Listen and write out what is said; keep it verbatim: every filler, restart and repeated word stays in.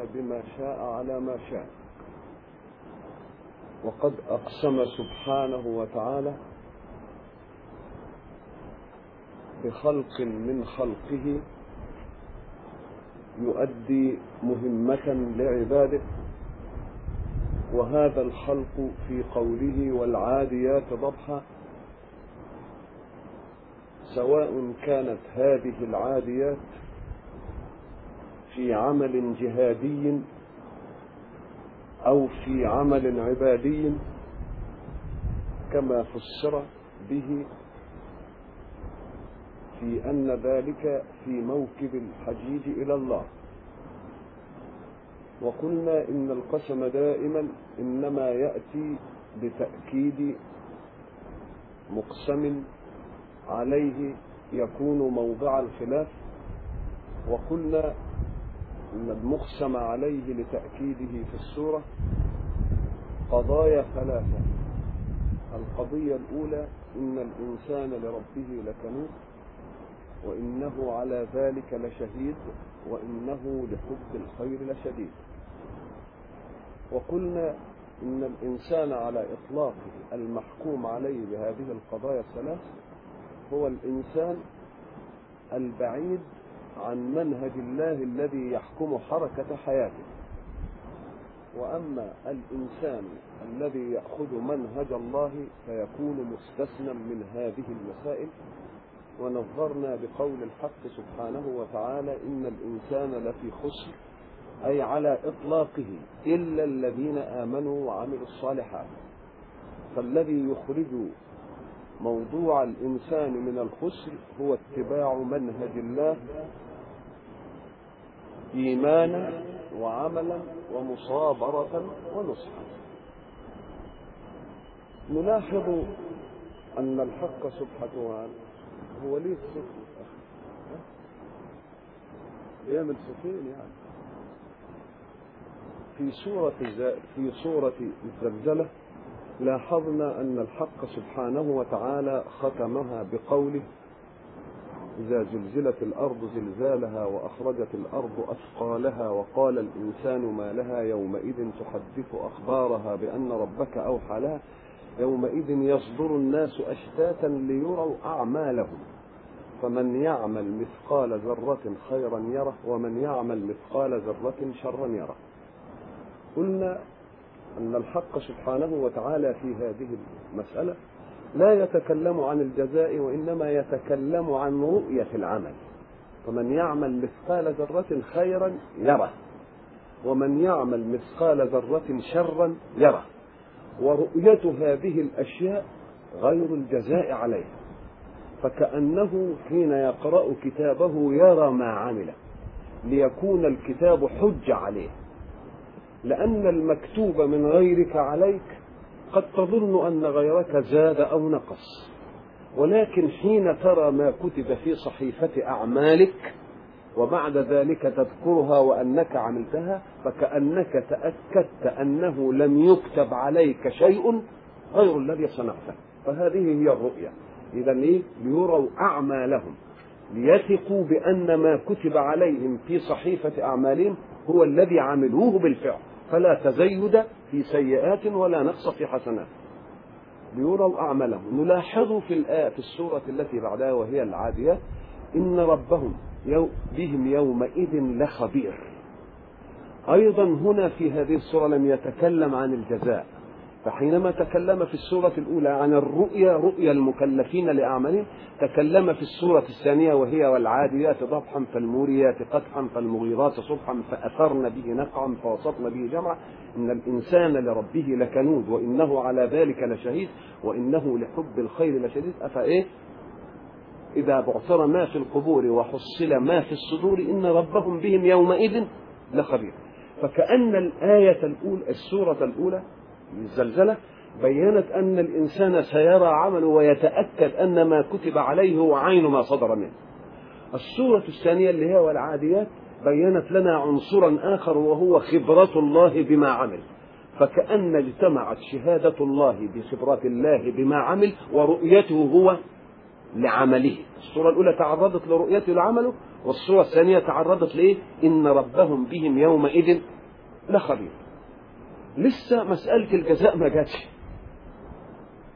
بما شاء على ما شاء. وقد أقسم سبحانه وتعالى بخلق من خلقه يؤدي مهمة لعباده، وهذا الخلق في قوله والعاديات ضبحا، سواء كانت هذه العاديات في عمل جهادي أو في عمل عبادي كما فسر به في أن ذلك في موكب الحجيج إلى الله. وقلنا إن القسم دائما إنما يأتي بتأكيد مقسم عليه يكون موضع الخلاف. وقلنا إن المقسم عليه لتأكيده في السورة قضايا ثلاثة. القضية الأولى إن الإنسان لربه لكنود، وإنه على ذلك لشهيد، وإنه لحب الخير لشديد. وقلنا إن الإنسان على إطلاقه المحكوم عليه بهذه القضايا الثلاث هو الإنسان البعيد عن منهج الله الذي يحكم حركة حياته. وأما الإنسان الذي يأخذ منهج الله فيكون مستثنى من هذه المسائل. ونظرنا بقول الحق سبحانه وتعالى إن الإنسان لفي خسر، أي على إطلاقه إلا الذين آمنوا وعملوا الصالحات. فالذي يخرج موضوع الإنسان من الخسر هو اتباع منهج الله إيمانا وعملا ومصابرة ونصحا. نلاحظ أن الحق سبحانه وتعالى هو ليه الصفر يعمل صفين يعني في سورة في سورة الزلزلة. لاحظنا أن الحق سبحانه وتعالى ختمها بقوله إذا زلزلت الأرض زلزالها وأخرجت الأرض أثقالها وقال الإنسان ما لها يومئذ تحدث أخبارها بأن ربك أوحى لها يومئذ يصدر الناس أشتاتا ليروا أعمالهم فمن يعمل مثقال ذرة خيرا يره ومن يعمل مثقال ذرة شرا يره. قلنا أن الحق سبحانه وتعالى في هذه المسألة لا يتكلم عن الجزاء وإنما يتكلم عن رؤية العمل. فمن يعمل مثقال ذرة خيرا يره ومن يعمل مثقال ذرة شرا يره. ورؤية هذه الأشياء غير الجزاء عليها، فكأنه حين يقرأ كتابه يرى ما عمل ليكون الكتاب حج عليه، لأن المكتوب من غيرك عليك قد تظن أن غيرك زاد أو نقص، ولكن حين ترى ما كتب في صحيفة أعمالك وبعد ذلك تذكرها وأنك عملتها فكأنك تأكدت أنه لم يكتب عليك شيء غير الذي صنعته. فهذه هي الرؤية. إذا إيه؟ ليروا أعمالهم ليثقوا بأن ما كتب عليهم في صحيفة أعمالهم هو الذي عملوه بالفعل، فلا تزيد في سيئات ولا نقص في حسنات. ليروا أعمالهم. نلاحظ في الآية في السورة التي بعدها وهي العاديات إن ربهم يو بهم يومئذ لخبير. أيضا هنا في هذه السورة لم يتكلم عن الجزاء، فحينما تكلم في السورة الأولى عن الرؤيا رؤيا المكلفين لأعمالهم تكلم في السورة الثانية وهي والعاديات ضبحا فالموريات قدحا فالمغيرات صبحا فأثرن به نقعا فوسطن به جمعا إن الإنسان لربه لكنود وإنه على ذلك لشهيد وإنه لحب الخير لشديد. أفإيه إذا بعثر ما في القبور وحصل ما في الصدور إن ربهم بهم يومئذ لخبير. فكأن الآية الأولى السورة الأولى الزلزلة بيّنت أن الإنسان سيرى عمله ويتأكد أن ما كتب عليه هو عين ما صدر منه. السورة الثانية اللي هي والعاديات بيّنت لنا عنصرا آخر وهو خبرة الله بما عمل، فكأن اجتمعت شهادة الله بخبرة الله بما عمل ورؤيته هو لعمله. الصورة الأولى تعرضت لرؤيته لعمله، والصورة الثانية تعرضت لإيه؟ إن ربهم بهم يومئذ لخبير. لسه مسألة الجزاء ما جاتش.